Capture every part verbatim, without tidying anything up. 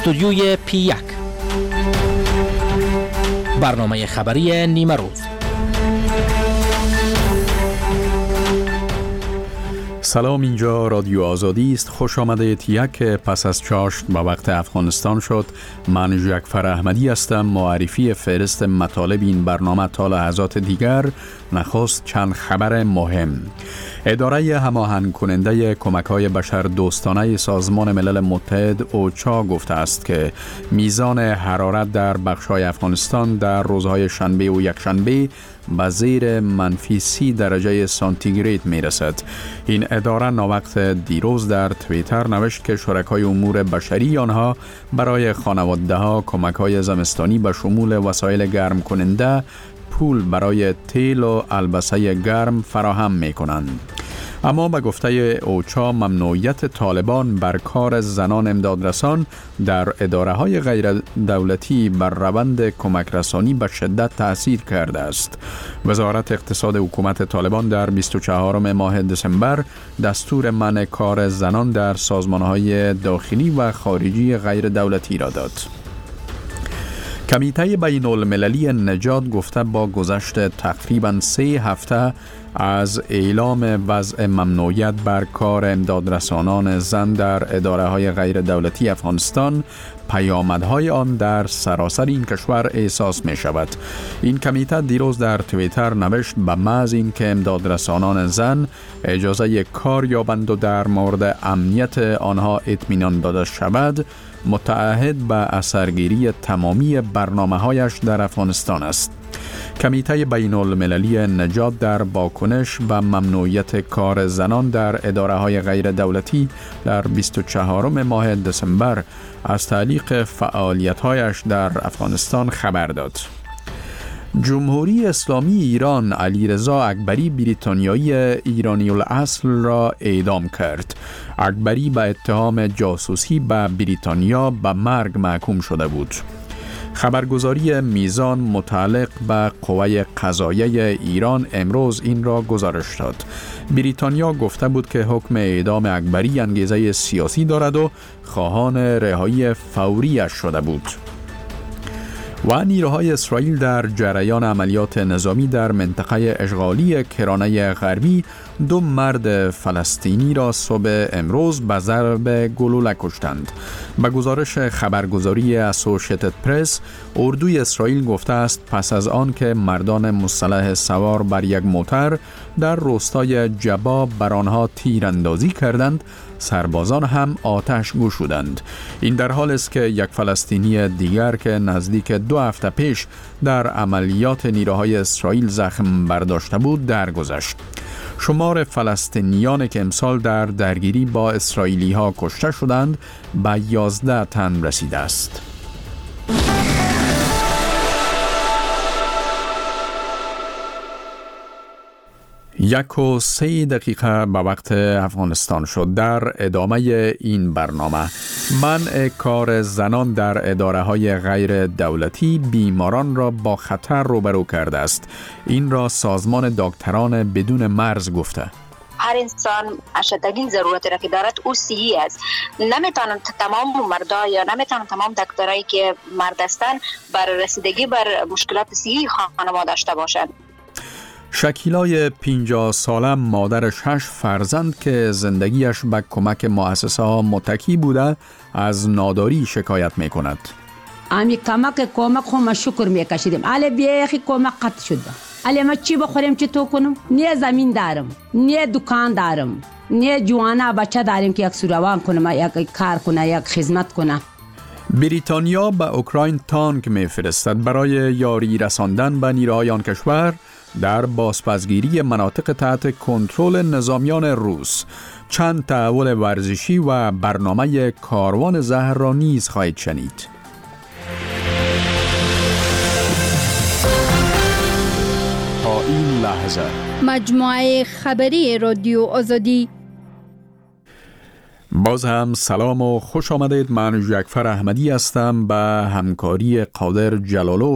استودیوی پی یک، برنامه خبری نیمه روز. سلام، اینجا رادیو آزادی است. خوش آمدید. یک پس از چاشت با وقت افغانستان شد. من جعفر احمدی هستم. معرفی فهرست مطالب این برنامه تا لحظات دیگر. نخست چند خبر مهم. اداره هماهنگ کننده کمک‌های بشر دوستانه سازمان ملل متحد اوچا گفته است که میزان حرارت در بخش‌های افغانستان در روزهای شنبه و یکشنبه به زیر منفی سی درجه سانتیگراد می رسد. این اداره ناوقت دیروز در توییتر نوشت که شرکای امور بشری آنها برای خانواده‌ها کمک‌های زمستانی به شمول وسایل گرم کننده، پول برای تیل و البسه گرم فراهم می کنند. اما به گفته اوچا ممنوعیت طالبان بر کار زنان امدادرسان در اداره‌های غیر دولتی بر روند کمک رسانی به شدت تأثیر کرده است. وزارت اقتصاد حکومت طالبان در بیست و چهارم ماه دسامبر دستور منع کار زنان در سازمان‌های داخلی و خارجی غیر دولتی را داد. کمیته بین المللی نجات گفته با گذشت تقریباً سه هفته از اعلام وضع ممنوعیت بر کار امدادرسانان زن در اداره‌های غیر دولتی افغانستان، پیامدهای آن در سراسر این کشور احساس می شود. این کمیته دیروز در توییتر نوشت به محض این که امدادرسانان زن اجازه کار یابند و در مورد امنیت آنها اطمینان داده شود، متعهد به اثرگیری تمامی برنامه‌هایش در افغانستان است. کمیته بین المللی نجات در واکنش به ممنوعیت کار زنان در اداره‌های غیر دولتی در بیست و چهارم ماه دسامبر از تعلیق فعالیت‌هایش در افغانستان خبر داد. جمهوری اسلامی ایران علیرضا اکبری بریتانیایی ایرانی الاصل را اعدام کرد. اکبری به اتهام جاسوسی به بریتانیا به مرگ محکوم شده بود. خبرگزاری میزان متعلق به قوه قضاییه ایران امروز این را گزارش داد. بریتانیا گفته بود که حکم اعدام اکبری انگیزه سیاسی دارد و خواهان رهایی فوریش شده بود. و نیروهای اسرائیل در جریان عملیات نظامی در منطقه اشغالی کرانه غربی دو مرد فلسطینی را صبح امروز به ضرب گلوله کشتند. به گزارش خبرگزاری اسوشییتد پرس، اردوی اسرائیل گفته است پس از آن که مردان مسلح سوار بر یک موتر در روستای جبا بر آنها تیراندازی کردند، سربازان هم آتش گشودند. این در حال است که یک فلسطینی دیگر که نزدیک دو هفته پیش در عملیات نیروهای اسرائیل زخم برداشته بود درگذشت. شمار فلسطینیان که امسال در درگیری با اسرائیلی ها کشته شدند به یازده تن رسیده است. یک و سه دقیقه به وقت افغانستان شد. در ادامه این برنامه، منع کار زنان در اداره‌های غیر دولتی بیماران را با خطر روبرو کرده است. این را سازمان دکتران بدون مرز گفته. هر انسان اشدترین ضرورتی را که دارد او صحی است. نمیتونن تمام مردا یا نمیتونن تمام دکترایی که مرد هستند بر رسیدگی بر مشکلات صحی خانواده داشته باشند. شکیلای پنجاه ساله مادر شش فرزند که زندگیش به کمک مؤسسه ها متکی بوده از ناداری شکایت می کند. امی کمک کمک خو ما شکر میکشیدیم. اله بیخی کمک قطع شده. اله ما چی بخوریم چی تو کنم؟ نه زمین دارم، نه دکان دارم، نه جوانا بچه داریم که یک سوروان کنم، یک کار کنه، یک خدمت کنه. بریتانیا به اوکراین تانک میفرستد برای یاری رساندن به نیروهای آن کشور در بازپسگیری مناطق تحت کنترل نظامیان روس. چند تحول ورزشی و برنامه کاروان زهر را نیز خواهید شنید. تا این لحظه مجموعه خبری رادیو آزادی. باز هم سلام و خوش آمدید. من جعفر احمدی هستم. به همکاری قادر جلالوف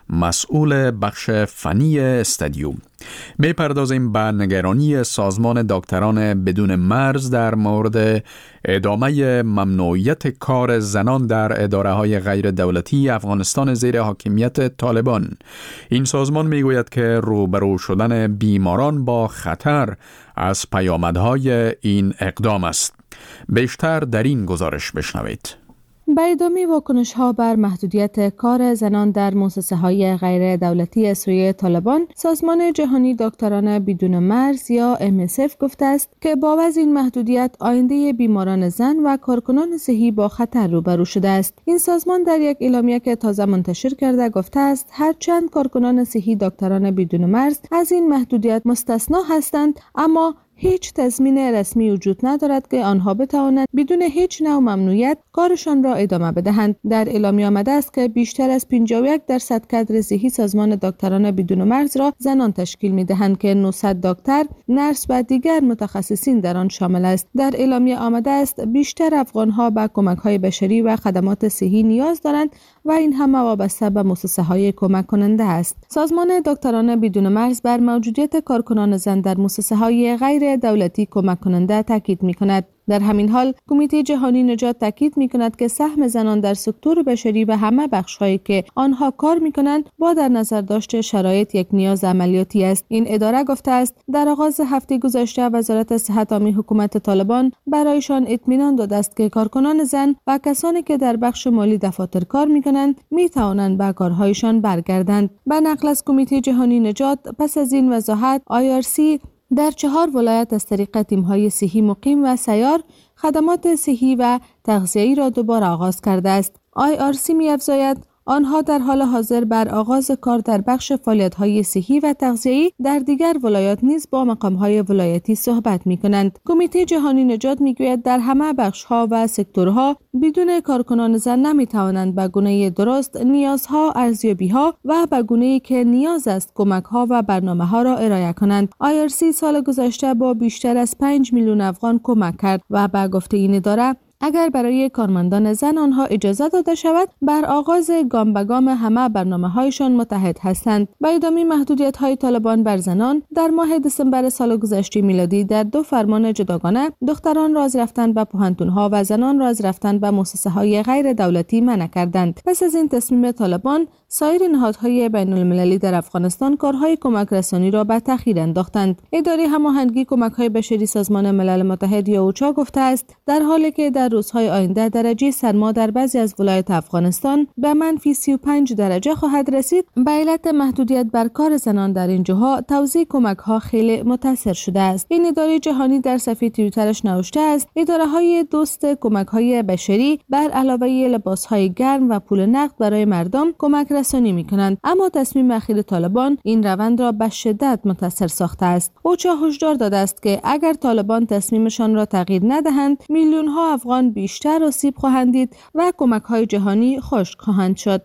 مسئول بخش فنی استادیوم. میپردازیم به نگرانی سازمان دکتران بدون مرز در مورد ادامه ممنوعیت کار زنان در اداره‌های غیر دولتی افغانستان زیر حاکمیت طالبان. این سازمان میگوید که روبرو شدن بیماران با خطر از پیامدهای این اقدام است. بیشتر در این گزارش بشنوید. به ادامه واکنش‌ها بر محدودیت کار زنان در مؤسسه‌های غیر دولتی سوی طالبان، سازمان جهانی دکتران بدون مرز یا ام اس اف گفته است که با وضع این محدودیت آینده بیماران زن و کارکنان صحی با خطر روبرو شده است. این سازمان در یک اعلامیه که تازه منتشر کرده گفته است هرچند کارکنان صحی دکتران بدون مرز از این محدودیت مستثنا هستند، اما هیچ تضمین رسمی وجود ندارد که آنها بتوانند بدون هیچ نوع ممنوعیت کارشان را ادامه بدهند. در اعلامیه آمده است که بیشتر از پنجاه و یک درصد کادر صحی سازمان دکتران بدون مرز را زنان تشکیل می‌دهند که نهصد دکتر، نرس و دیگر متخصصین در آن شامل است. در اعلامیه آمده است بیشتر افغان‌ها به کمک‌های بشری و خدمات صحی نیاز دارند و این همه وابسته به مؤسسه‌های کمک کننده است. سازمان دکتران بدون مرز بر موجودیت کارکنان زن در مؤسسه‌های غیر دولتی کمک کننده تاکید می‌کند. در همین حال کمیته جهانی نجات تاکید می‌کند که سهم زنان در سکتور بشری و همه بخش‌هایی که آنها کار می‌کنند با در نظر داشت شرایط یک نیاز عملیاتی است. این اداره گفته است در آغاز هفته گذشته وزارت صحت عامه حکومت طالبان برایشان اطمینان داده است که کارکنان زن و کسانی که در بخش مالی دفاتر کار می‌کنند می‌توانند به کارهایشان برگردند. به نقل از کمیته جهانی نجات، پس از این وضاحت آی آر سی در چهار ولایت از طریق تیم‌های صحی مقیم و سیار خدمات صحی و تغذیه‌ای را دوباره آغاز کرده است. آی آر سی می‌افزاید آنها در حال حاضر بر آغاز کار در بخش فعالیت‌های صحی و تغذیه‌ای در دیگر ولایات نیز با مقام‌های ولایتی صحبت می‌کنند. کمیته جهانی نجات می‌گوید در همه بخش‌ها و سکتورها بدون کارکنان زن نمی‌توانند به گونه درست نیازها، ارزیابی‌ها و به گونه‌ای که نیاز است کمک‌ها و برنامه‌ها را ارائه کنند. آی آر سی سال گذشته با بیشتر از پنج میلیون افغان کمک کرد و به گفته این اداره اگر برای کارمندان زن آنها اجازه داده شود بر آغاز گام به گام همه برنامه‌هایشان متحد هستند. به ادامه محدودیت‌های طالبان بر زنان، در ماه دسامبر سال گذشته میلادی در دو فرمان جداگانه دختران را از رفتن به پوهنتون‌ها و زنان را از رفتن به مؤسسه‌های غیر دولتی منع کردند. پس از این تصمیم طالبان، سایر نهادهای بین‌المللی در افغانستان کارهای کمک رسانی را به تأخیر انداختند. اداره هماهنگی کمک‌های بشری سازمان ملل متحد یا اوچا گفته است در حالی که در روزهای آینده درجه سرما در بعضی از ولایات افغانستان به منفی سی و پنج درجه خواهد رسید، به علت محدودیت بر کار زنان در این جاها توزیع کمک‌ها خیلی متاثر شده است. این اداره جهانی در صفحه توییترش نوشته است اداره‌های دوست کمک‌های بشری بر علاوه لباس‌های گرم و پول نقد برای مردم کمک رسانی می‌کنند، اما تصمیم اخیر طالبان این روند را به شدت متاثر ساخته است. اوچا هشدار داده است که اگر طالبان تصمیمشان را تغییر ندهند، میلیون‌ها افغان بیشتر آسیب خواهند دید و کمک‌های جهانی خشک خواهند شد.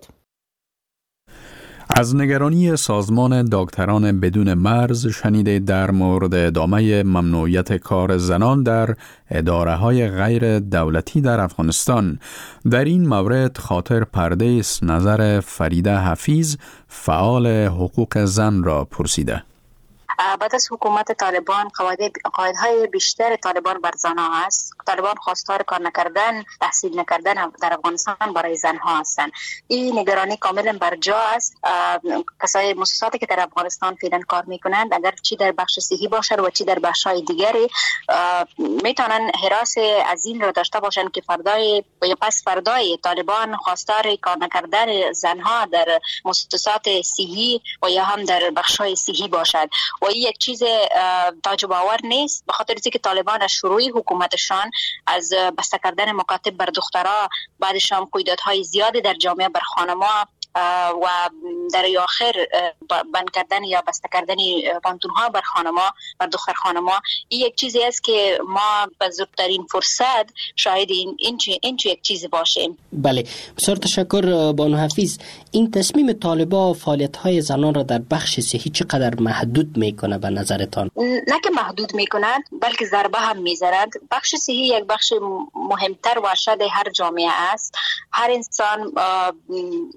از نگرانی سازمان دکتران بدون مرز شنیده در مورد ادامه ممنوعیت کار زنان در اداره‌های غیر دولتی در افغانستان. در این مورد خاطر پرده است نظر فریده حفیظ، فعال حقوق زن را پرسیده. بعد از حکومت طالبان قواعدهای بیشتر طالبان بر زنها است. طالبان خواستار کار نکردن، تحصیل نکردن در افغانستان برای زنها هستند. این نگرانی کاملا بر جا است. کسای مؤسساتی که در افغانستان فعلا کار میکنند اگر چی در بخش صحی باشد و چی در بخش‌های دیگری میتونن حراس از این را داشته باشند که فردای یا پس فردای طالبان خواستار کار نکردن زنها در مؤسسات صحی و یا هم در بخش‌های صحی باشد. و این یک چیز تعجب آور نیست، به خاطر اینکه طالبان از شروع حکومتشان از بسته کردن مکاتب بر دخترها، بعدش هم قیودهای زیادی در جامعه بر خانم‌ها و در آخر بند کردن یا بسته کردن پانتون‌ها بر خانم‌ها، بر دختر خانم‌ها، این یک چیزی است که ما به زودترین فرصت شاهد این این این یک چیزی باشیم. بله، بسیار تشکر بانو حفیظ. این تصمیم طالبان فعالیت‌های زنان را در بخش صحی چقدر محدود میکنه به نظرتان؟ نه که محدود میکند، بلکه ضربه هم میزند. بخش صحی یک بخش مهمتر و شاید هر جامعه است. هر انسان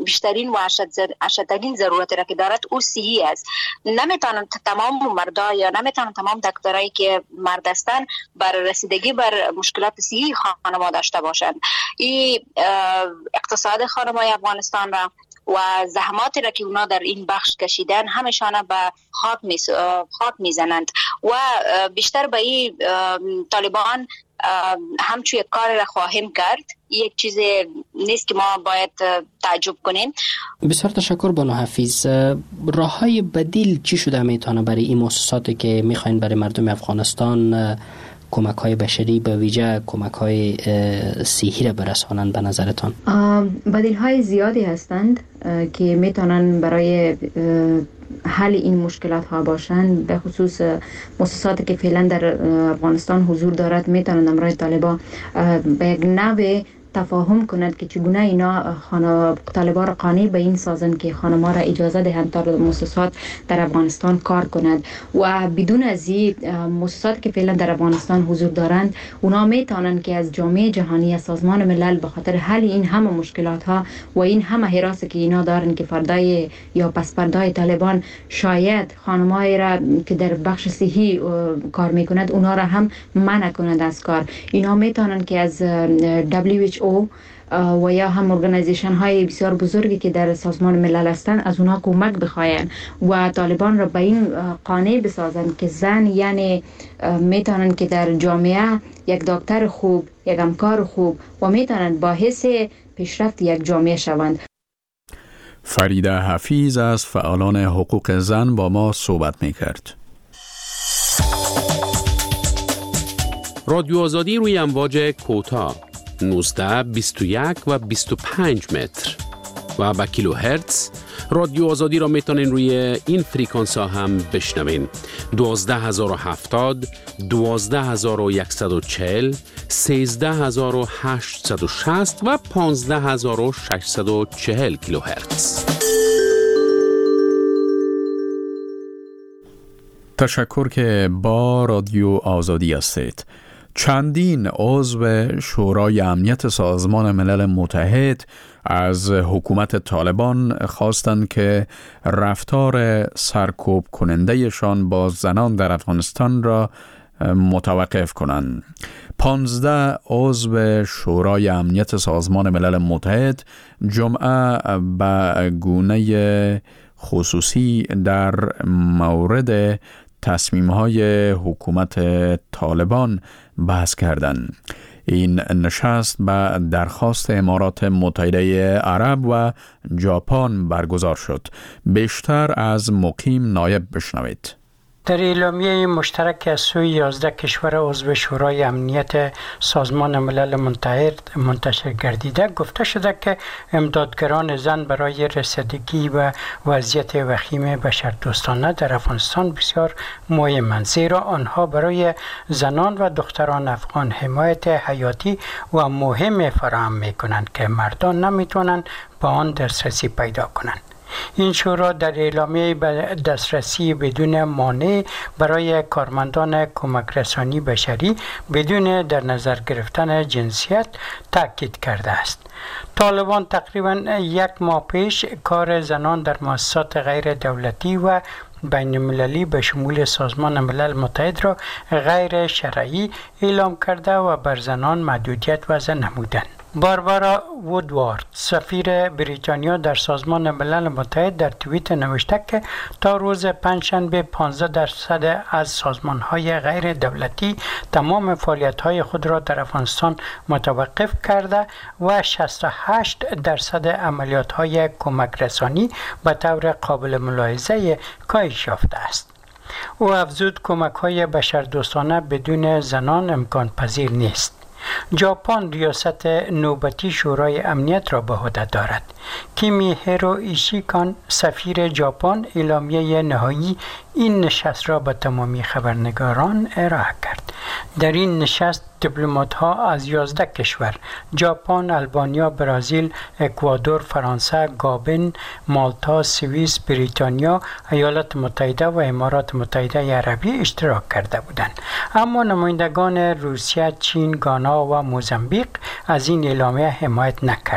بیشترین و اشدترین ضرورتی را که دارد او صحی است. نمیتونن تمام مردا یا نمیتونن تمام دکترایی که مرد هستند بر رسیدگی بر مشکلات صحی خانما داشته باشند. این اقتصاد خانمای افغانستان را و زحماتی را که اونا در این بخش کشیدن همشانه به خاک می خاک میزنند و بیشتر به این طالبان همچون یک کار را خواهیم کرد. یک چیز نیست که ما باید تعجب کنیم. بسیار تشکر بانو حفیظ. راههای بدیل چی شده میتونه برای این مؤسساتی که میخواین برای مردم افغانستان کمک های بشری به ویژه کمک های صحی را برسانند به نظرتان؟ بدیل های زیادی هستند که میتونن برای حل این مشکلات ها باشند. به خصوص مؤسساتی که فعلا در افغانستان حضور دارد میتونن امرای طالبان به یک نوع تفاهم کند که چگونه اینا خانه طالبان را قانع به این سازند که خانم‌ها را اجازه دهند تا مؤسسات در افغانستان کار کنند و بدون از این مؤسسات که فعلا در افغانستان حضور دارند اونا میتونن که از جامعه جهانی، از سازمان ملل به خاطر حل این همه مشکلات ها و این همه حراسی که اینا دارن که فردای یا پسپردای طالبان شاید خانم‌های را که در بخش صحی کار میکند اونا را هم منع کنند از کار. اینا میتونن که از دبلیو اچ او و یا هم ارگانیزیشن های بسیار بزرگی که در سازمان ملل هستند از اونها کمک بخواین و طالبان را به این قانع بسازند که زن یعنی میتونن که در جامعه یک دکتر خوب، یک همکار خوب و میتونن باعث پیشرفت یک جامعه شوند. فریده حفیظ از فعالان حقوق زن با ما صحبت میکرد. رادیو آزادی روی امواج کوتاه نوزده، بیست و یک و بیست و پنج متر و با کیلو هرتز. رادیو آزادی را میتونین روی این فریکانس ها هم بشنوین: دوازده هزار و هفتاد، دوازده هزار و صد و چهل، سیزده هزار و هشتصد و شصت و پانزده هزار و ششصد و چهل کیلو هرتز. تشکر که با رادیو آزادی هستید. چندین عضو شورای امنیت سازمان ملل متحد از حکومت طالبان خواستند که رفتار سرکوب کنندهشان با زنان در افغانستان را متوقف کنند. پانزده عضو شورای امنیت سازمان ملل متحد جمعه به گونه خصوصی در مورد تصمیم‌های حکومت طالبان بحث کردند. این نشست به درخواست امارات متحده عرب و ژاپن برگزار شد. بیشتر از مقیم نایب بشنوید. در اعلامیه مشترک از سوی یازده کشور عضو شورای امنیت سازمان ملل متحد منتشر گردیده گفته شده که امدادگران زن برای رسیدگی و وضعیت وخیم بشردوستانه در افغانستان بسیار مهمند، زیرا آنها برای زنان و دختران افغان حمایت حیاتی و مهم فراهم می‌کنند که مردان نمی‌توانند به آن دسترسی پیدا کنند. این شورا در اعلامیه به دسترسی بدون مانع برای کارمندان کمک رسانی بشری بدون در نظر گرفتن جنسیت تاکید کرده است. طالبان تقریبا یک ماه پیش کار زنان در مؤسسات غیر دولتی و بین المللی به شمول سازمان ملل متحد را غیر شرعی اعلام کرده و بر زنان محدودیت وضع نمودند. باربارا وودوارد، سفیر بریتانیا در سازمان ملل متحد، در توییت نوشته که تا روز پنجشنبه پانزده درصد از سازمان‌های غیر دولتی تمام فعالیت‌های خود را در افغانستان متوقف کرده و شصت و هشت درصد عملیات‌های کمک رسانی به طور قابل ملاحظه کاهش یافته است. او افزود کمک‌های بشردوستانه بدون زنان امکان پذیر نیست. ژاپن ریاست نوبتی شورای امنیت را به عهده دارد. کیمی هیرو ایشیکان، سفیر ژاپن، اعلامیه نهایی این نشست را به تمامی خبرنگاران ارائه کرد. در این نشست دیپلمات‌ها از یازده کشور: ژاپن، آلبانیا، برزیل، اکوادور، فرانسه، گابن، مالتا، سوئیس، بریتانیا، ایالات متحده و امارات متحده عربی اشتراک کرده بودند. اما نمایندگان روسیه، چین، گانا و موزامبیک از این اعلامیه حمایت نکردند.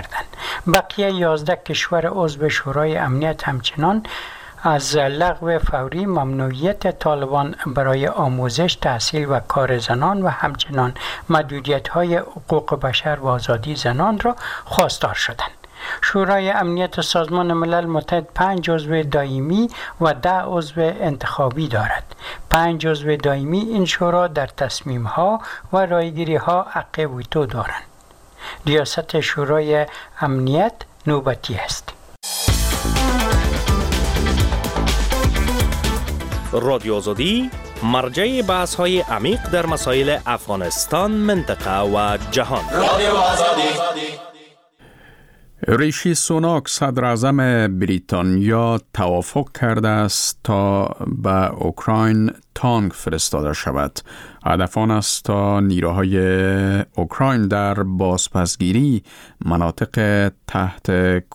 بقیه یازده کشور عضو شورای امنیت همچنان از لغو فوری ممنوعیت طالبان برای آموزش، تحصیل و کار زنان و همچنان محدودیت‌های حقوق بشر و آزادی زنان را خواستار شدند. شورای امنیت سازمان ملل متحد پنج عضو دائمی و ده عضو انتخابی دارد. پنج عضو دائمی این شورا در تصمیم‌ها و رایگیری‌ها حق ویتو دارند. ریاست شورای امنیت نوبتی است. رادیو آزادی مرجع بحث‌های عمیق در مسائل افغانستان، منطقه و جهان. رادیو آزادی. ریشی سوناک صدر اعظم بریتانیا توافق کرده است تا به اوکراین تانک فرستاده شود. هدف آن است تا نیروهای اوکراین در بازپسگیری مناطق تحت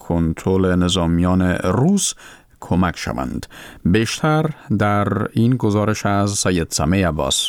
کنترل نظامیان روس کمک شوند. بیشتر در این گزارش از سید سمیع عباس.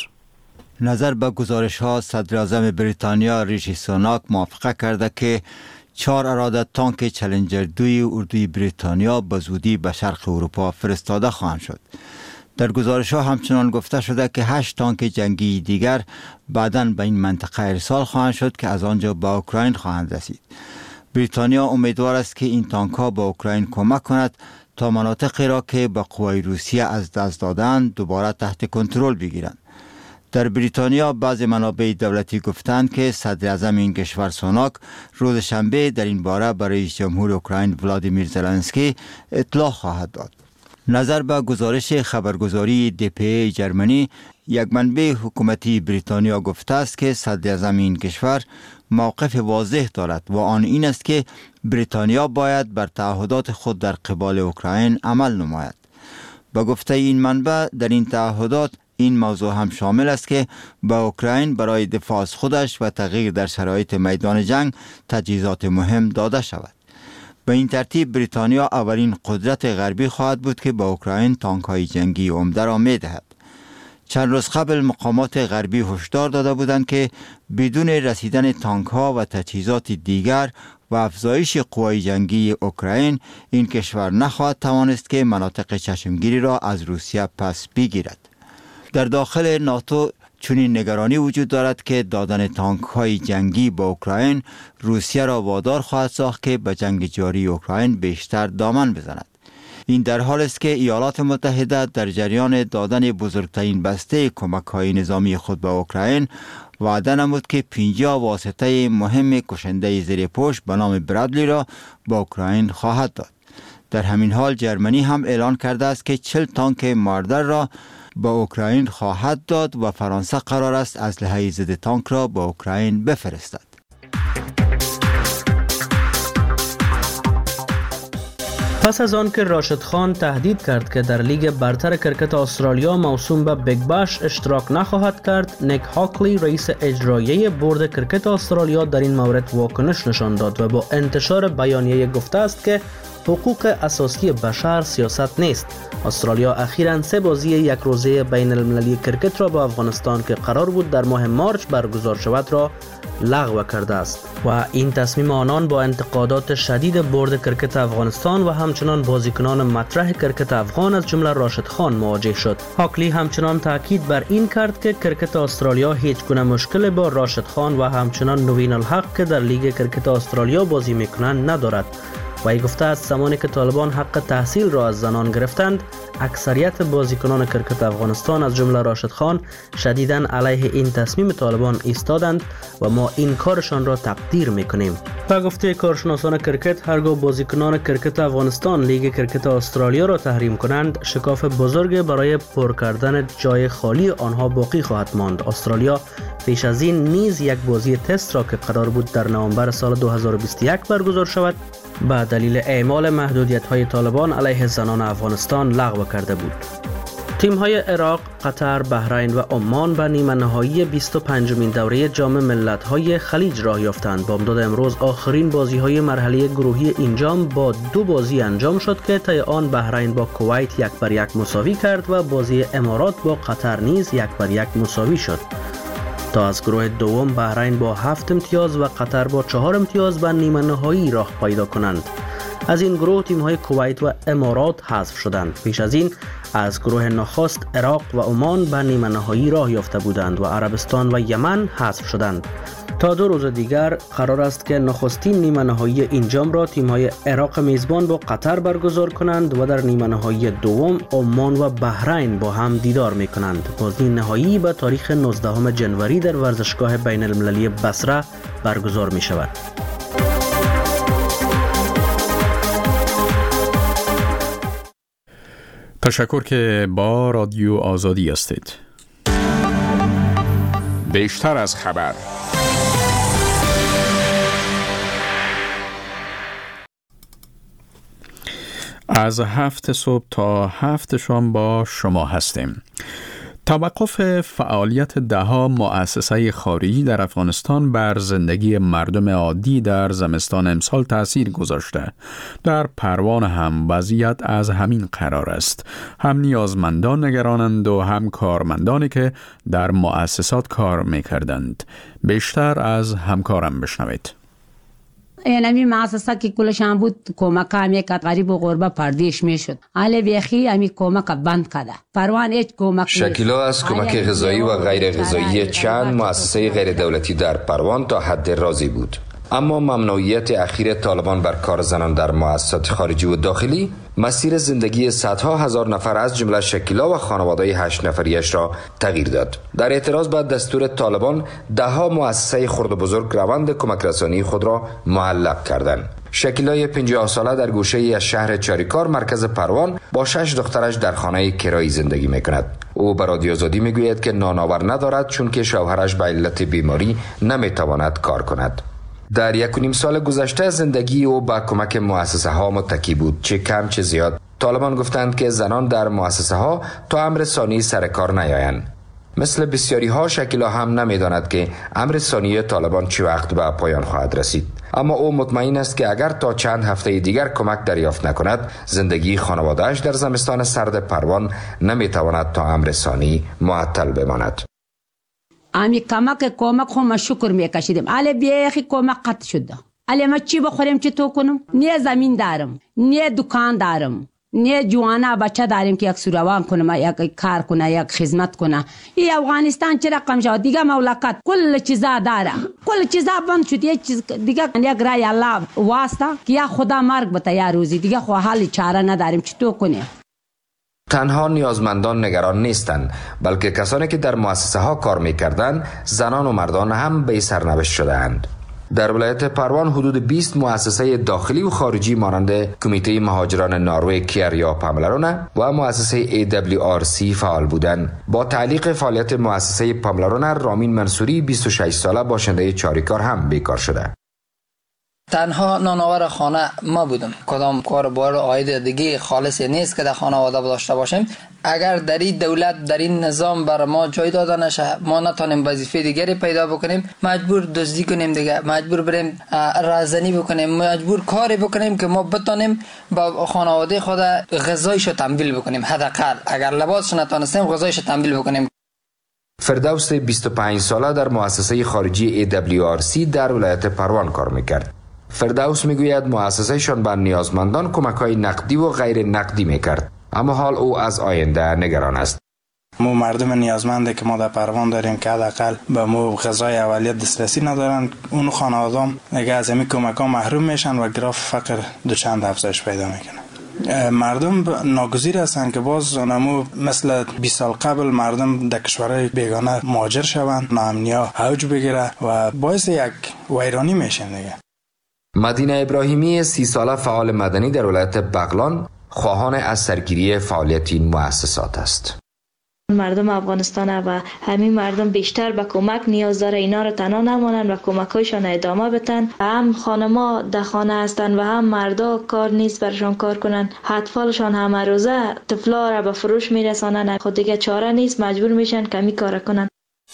نظر به گزارش ها صدر اعظم بریتانیا ریشی سوناک موافقت کرده که چهار اراده تانک چالنجر دوی اردوی بریتانیا به زودی به شرق اروپا فرستاده خواهند شد. در گزارش ها همچنان گفته شده که هشت تانک جنگی دیگر بعداً به این منطقه ارسال خواهند شد که از آنجا به اوکراین خواهند رسید. بریتانیا امیدوار است که این تانک ها به اوکراین کمک کند تا مناطقی را که به قوای روسیه از دست دادند دوباره تحت کنترل بگیرند. در بریتانیا بعض منابع دولتی گفتند که صدر اعظم این کشور سوناک روز شنبه در این باره برای رئیس جمهور اوکراین ولادیمیر زلنسکی اطلاع خواهد داد. نظر به گزارش خبرگزاری دی پی ای جرمنی، یک منبع حکومتی بریتانیا گفته است که صدر اعظم این کشور موقف واضح دارد و آن این است که بریتانیا باید بر تعهدات خود در قبال اوکراین عمل نماید. با گفته این منبع در این تعهدات این موضوع هم شامل است که به اوکراین برای دفاع از خودش و تغییر در شرایط میدان جنگ تجهیزات مهم داده شود. به این ترتیب بریتانیا اولین قدرت غربی خواهد بود که به اوکراین تانک‌های جنگی عمده را می‌دهد. چند روز قبل مقامات غربی هشدار داده بودند که بدون رسیدن تانک‌ها و تجهیزات دیگر و افزایش قوای جنگی اوکراین این کشور نخواهد توانست که مناطق چشمگیری را از روسیه پس بگیرد. در داخل ناتو چنین نگرانی وجود دارد که دادن تانک‌های جنگی به اوکراین روسیه را وادار خواهد ساخت که به جنگ جاری اوکراین بیشتر دامن بزند. این در حال است که ایالات متحده در جریان دادن بزرگترین بسته کمک‌های نظامی خود به اوکراین وعده نمود که پنجاه واسطه مهم کشنده زیر پوش به نام برادلی را به اوکراین خواهد داد. در همین حال جرمنی هم اعلان کرده است که چهل تانک ماردر را به اوکراین خواهد داد و فرانسه قرار است اسلحه ضد تانک را به اوکراین بفرستد. پس از آن که راشد خان تهدید کرد که در لیگ برتر کرکت استرالیا موسوم به بیگ باش اشتراک نخواهد کرد، نیک هاکلی رئیس اجرایی بورد کرکت استرالیا در این مورد واکنش نشان داد و با انتشار بیانیه گفته است که حقوق اساسی بشر سیاست نیست. استرالیا اخیراً سه بازی یک روزه بین المللی کرکت را با افغانستان که قرار بود در ماه مارچ برگزار شود را لغو کرده است و این تصمیم آنان با انتقادات شدید بورد کرکت افغانستان و همچنان بازیکنان مطرح کرکت افغان از جمله راشد خان مواجه شد. هاکلی همچنان تاکید بر این کرد که کرکت استرالیا هیچ گونه مشکل با راشد خان و همچنان نوین الحق که در لیگ کرکت استرالیا بازی میکنند ندارد. و ای گفته است زمانی که طالبان حق تحصیل را از زنان گرفتند، اکثریت بازیکنان کرکت افغانستان از جمله راشد خان شدیداً علیه این تصمیم طالبان ایستادند و ما این کارشان را تقدیر میکنیم. به گفته کارشناسان کرکت، هرگاه بازیکنان کرکت افغانستان لیگ کرکت استرالیا را تحریم کنند، شکاف بزرگ برای پر کردن جای خالی آنها باقی خواهد ماند. استرالیا پیش از این نیز یک بازی تست را که قرار بود در نوامبر سال دو هزار و بیست و یک برگزار شود، به دلیل اعمال محدودیت‌های طالبان علیه زنان افغانستان لغو کرده بود. تیم‌های عراق، قطر، بحرین و عمان به نیمه نهایی بیست و پنجمین دوره جام ملت‌های خلیج راه یافتند. بامداد امروز آخرین بازی‌های مرحله گروهی این جام با دو بازی انجام شد که طی آن بحرین با کویت یک بر یک مساوی کرد و بازی امارات با قطر نیز یک بر یک مساوی شد. تا از گروه دوم بحرین با هفت امتیاز و قطر با چهار امتیاز به نیمه نهایی راه پیدا کنند. از این گروه تیم‌های کویت و امارات حذف شدند. پیش از این از گروه نخست عراق و عمان به نیمه نهایی راه یافته بودند و عربستان و یمن حذف شدند. تا دو روز دیگر قرار است که نخستین نیمه نهایی این جام را تیم‌های عراق میزبان با قطر برگزار کنند و در نیمه نهایی دوم عمان و بحرین با هم دیدار می‌کنند. بازی نهایی به تاریخ نوزدهم ژانویه در ورزشگاه بین المللی بصره برگزار می‌شود. تشکر که با رادیو آزادی هستید. بیشتر از خبر. از هفت صبح تا هفت شام با شما هستیم. توقف فعالیت ده‌ها مؤسسه خارجی در افغانستان بر زندگی مردم عادی در زمستان امسال تأثیر گذاشته. در پروان هم وضعیت از همین قرار است. هم نیازمندان نگرانند و هم کارمندانی که در مؤسسات کار می‌کردند. بیشتر از همکارم بشنوید. اینمی مؤسسه که کلشان بود کمک همی که غریب و غربه پردیش میشد. حالا بیخی همی کمک بند کرده. پروان هیچ کمک شکیلا از کمک غذایی و غیر غذایی چند مؤسسه غیر دولتی در پروان تا حد راضی بود. اما ممنوعیت اخیر طالبان بر کار زنان در مؤسسات خارجی و داخلی مسیر زندگی صدها هزار نفر از جمله شکیلا و خانواده هشت نفریش را تغییر داد. در اعتراض به دستور طالبان دهها مؤسسه خرد و بزرگ روند کمک رسانی خود را معلق کردند. شکیلای پنجاه ساله در گوشه ای از شهر چاریکار مرکز پروان با شش دخترش در خانه کرایی زندگی میکند. او به رادیو آزادی میگوید که نانآور ندارد چون که شوهرش به علت بیماری نمیتواند کار کند. در یک و نیم سال گذشته زندگی او با کمک مؤسسه ها متکی بود. چه کم چه زیاد طالبان گفتند که زنان در مؤسسه ها تا امر ثانی سر کار نیایند. مثل بسیاری ها شکیلا هم نمیداند که امر ثانی طالبان چه وقت به پایان خواهد رسید. اما او مطمئن است که اگر تا چند هفته دیگر کمک دریافت نکند زندگی خانواده‌اش در زمستان سرد پروان نمیتواند تا امر ثانی معطل بماند. امی کمک کمک خو شکر میکشیدیم. علی بیخی کمک قطع شده. علی ما چی بخوریم چی تو کنم؟ نه زمین دارم، نه دکان دارم، نه جوانا بچه داریم که یک سوروان کنم، یک کار کنه، یک خدمت کنه. این افغانستان چه رقم شد دیگه مملکت کل چیزا داره، کل چیزا بند شد. یک چیز دیگه یک رای الله واسطه که یا خدا مرگ بده یا روزی دیگه خو حال چاره نداریم چی تو کنیم. تنها نیازمندان نگران نیستند بلکه کسانی که در مؤسسه ها کار می‌کردند زنان و مردان هم به سرنوشت شده‌اند. در ولایت پروان حدود بیست مؤسسه داخلی و خارجی مانند کمیته مهاجران نروژ کیر یا پاملرونه و مؤسسه ای دبلیو آر سی فعال بودند. با تعلیق فعالیت مؤسسه پاملرونه رامین منصوری بیست و شش ساله باشنده چاریکار هم بیکار شده. تنها نانآور خانه ما بودم. کدام کار بار عاید دیگه خالصی نیست که در خانواده داشته باشیم. اگر در این دولت در این نظام بر ما جای داده نشه ما نتونیم وظیفه دیگری پیدا بکنیم، مجبور دزدی کنیم دیگه، مجبور بریم رازنی بکنیم، مجبور کاری بکنیم که ما بتونیم با خانواده خود غذایشو تمویل بکنیم. حداقل اگر لباسش نتونستیم غذایشو تمویل بکنیم. فردوس بیست و پنج ساله در مؤسسه خارجی ای دبلیو آر سی در ولایت پروان کار میکرد. فردوس میگوید مؤسسه شان به نیازمندان کمک‌های نقدی و غیر نقدی میکرد، اما حال او از آینده نگران است. مو مردم نیازمنده که ما در پروان داریم که حداقل به مو غذای اولیت دسترسی ندارن، اون خانواده‌ام دیگه از همین کمک‌ها محروم میشن و گراف فقر دو چند افزایش پیدا میکنه. مردم ناگزیر هستند که باز نمو مثل بیست سال قبل مردم در کشورهای بیگانه مهاجر شوند، ناامنی‌ها اوج بگیره و باعث یک ویرانی میشن دیگه. مدینه ابراهیمی سی ساله فعال مدنی در ولایت بغلان خواهان از سرگیری فعالیت این مؤسسات است. مردم افغانستان و همین مردم بیشتر به کمک نیاز داره، اینا رو تنها نمانن و کمکایشان ادامه بدن. هم خانما در خانه هستن و هم مردا کار نیست برشان کار کنن، اطفالشان همه روزه طفلا را به فروش میرسانن، خود دیگه چاره نیست مجبور میشن کمی کار کنن.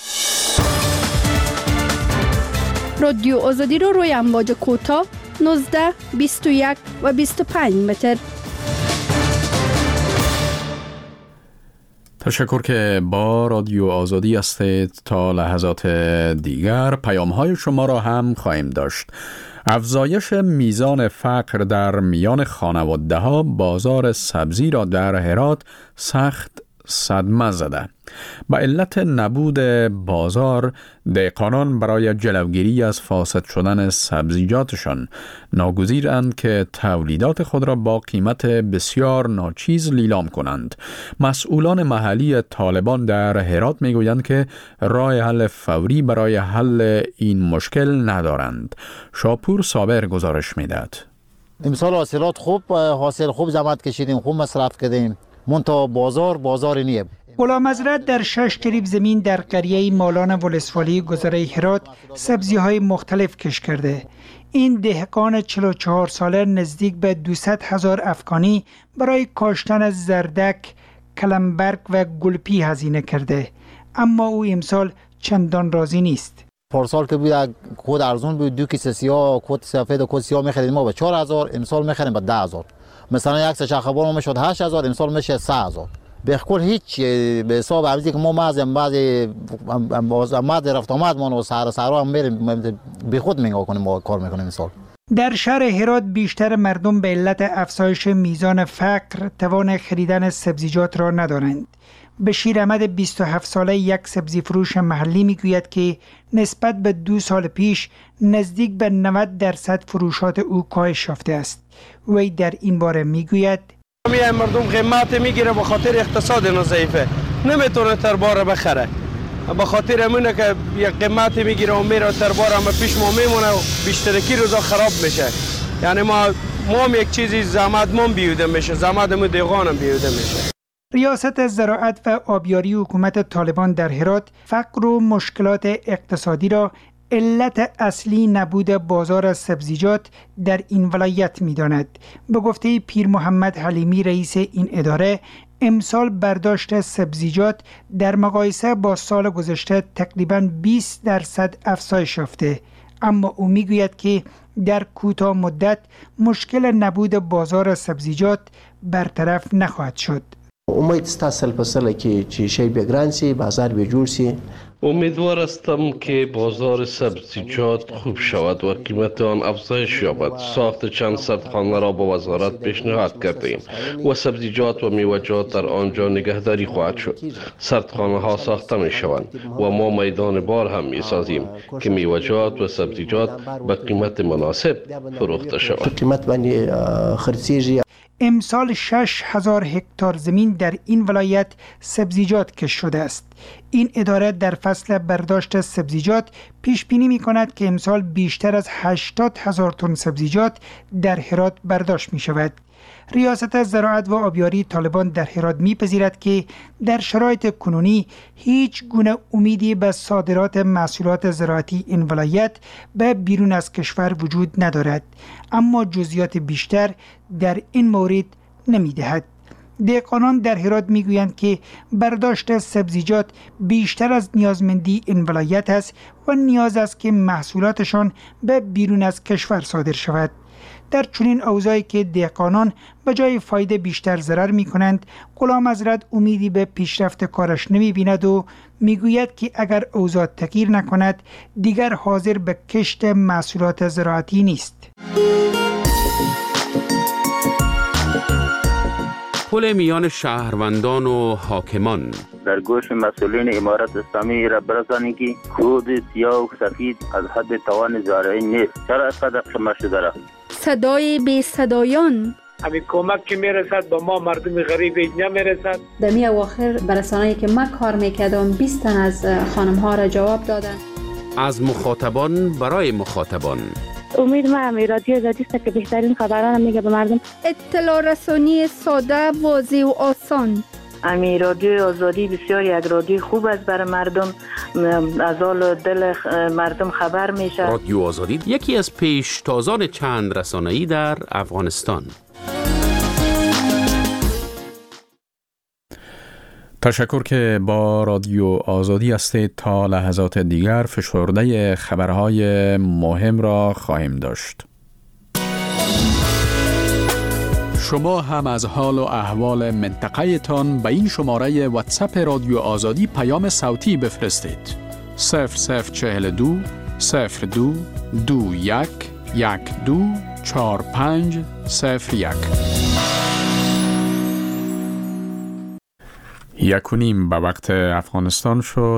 رادیو آزادی رو روی امواج کوتاه نوزده، بیست و یک و بیست و پنج متر. تشکر که با رادیو آزادی هستید. تا لحظات دیگر پیام‌های شما را هم خواهیم داشت. افزایش میزان فقر در میان خانواده‌ها بازار سبزی را در هرات سخت صدمه زده. با علت نبود بازار، دهقانان برای جلوگیری از فاسد شدن سبزیجاتشان ناگزیرند که تولیدات خود را با قیمت بسیار ناچیز لیلام کنند. مسئولان محلی طالبان در هرات میگویند که راه حل فوری برای حل این مشکل ندارند. شاپور صابر گزارش میدهد. امسال حاصلات خوب حاصل خوب زحمت کشیدیم، خوب مصرف کردیم، منتها بازار بازار نیه. غلام حضرت در شش کریب زمین در قریه مالان ولسوالی گذره هرات سبزی های مختلف کش کرده. این دهقان چهل و چهار ساله نزدیک به دویست هزار افغانی برای کاشتن زردک، کلمبرگ و گلپی هزینه کرده، اما او امسال چندان راضی نیست. پارسال که بود کود ارزون بود، دو کیسه سیاه کود سفید و کود سیاه می‌خریدیم ما به چهار هزار، امسال می‌خریم به ده هزار. مثلا یک سه خبر ما میشد هشت هزار، امسال میشه سه هزار. به کل هیچ به حساب عوضی که ما مازم بعضی ماز رفت آمد ما و سر سر هم میریم به خود میگا کنیم ما کار میکنیم امسال. در شهر هرات بیشتر مردم به علت افزایش میزان فقر توان خریدن سبزیجات را ندارند. بشیر احمد بیست و هفت ساله یک سبزی فروش محلی میگوید که نسبت به دو سال پیش نزدیک به نود درصد فروشات او کاهش یافته است. وی در این باره میگوید میای مردم قیمت میگیره به خاطر اقتصاد ضعیفه، نمیتونه تربار بخره، به خاطر امونه که یک قیمت میگیره و میره تربار هم پیش ما میمونه و بیشترکی روزا خراب میشه. یعنی ما ما هم یک چیزی زحمت مون بیوده میشه، زحمت مون دیگانم بیوده میشه. ریاست زراعت و آبیاری حکومت طالبان در هرات فقر و مشکلات اقتصادی را علت اصلی نبود بازار سبزیجات در این ولایت می‌داند. به گفته پیر محمد حلیمی رئیس این اداره، امسال برداشت سبزیجات در مقایسه با سال گذشته تقریباً بیست درصد افزایش یافته، اما او میگوید که در کوتاه مدت مشکل نبود بازار سبزیجات برطرف نخواهد شد. امید است سال په سال کې چې شی به ګران سي، بازار به جوړ سي. امیدوار هستم که بازار سبزیجات خوب شود و قیمت آن افزایش یابد. ساخت چند سردخانه را با وزارت پیشنهاد کردیم و سبزیجات و میوه‌جات در آنجا نگهداری خواهد شد. سردخانه ها ساخته می شوند و ما میدان بار هم می سازیم که میوه‌جات و سبزیجات به قیمت مناسب فروخته شود. قیمت باندې خرڅیږي. امسال شش هزار هکتار زمین در این ولایت سبزیجات کش شده است. این اداره در فصل برداشت سبزیجات پیش بینی می کند که امسال بیشتر از هشتاد هزار تن سبزیجات در هرات برداشت می شود. ریاست زراعت و آبیاری طالبان در هرات می‌پذیرد که در شرایط کنونی هیچ گونه امیدی به صادرات محصولات زراعتی این ولایت به بیرون از کشور وجود ندارد، اما جزئیات بیشتر در این مورد نمی‌دهد. دهقانان در هرات میگویند که برداشت سبزیجات بیشتر از نیازمندی این ولایت است و نیاز است که محصولاتشان به بیرون از کشور صادر شود. در چنین اوضاعی که دهقانان به جای فایده بیشتر ضرر می کنند، غلام حضرت امیدی به پیشرفت کارش نمی بیند و می گوید که اگر اوضاع تغییر نکند دیگر حاضر به کشت محصولات زراعتی نیست. پل میان شهروندان و حاکمان در گوش مسئولین امارت اسلامی را برسانید که کود سیاه و سفید از حد توان زارعی نیست. چرا اینقدر شما شده را؟ صدای بی صدایان، همین کمک که میرسد به ما مردم غریب نمیرسد. در می اواخر برسانه‌ای که من کار میکردم بیست تن از خانم ها را جواب دادن. از مخاطبان برای مخاطبان. امید ما هم رادیو آزادی است که بهترین خبران میگه به مردم. اطلاع رسانی ساده، واضح و آسان. امی رادیو آزادی بسیار یک رادیو خوب است برای مردم، از حال دل مردم خبر میشه. رادیو آزادی یکی از پیشتازان چند رسانه‌ای در افغانستان. تشکر که با رادیو آزادی هستید. تا لحظات دیگر فشرده خبرهای مهم را خواهیم داشت. شما هم از حال و احوال منطقه تان به این شماره واتساپ رادیو آزادی پیام صوتی بفرستید. صفر صفر چهل دو صفر دو دو یک یک دو چار پنج صفر یک. یک و نیم به وقت افغانستان شد.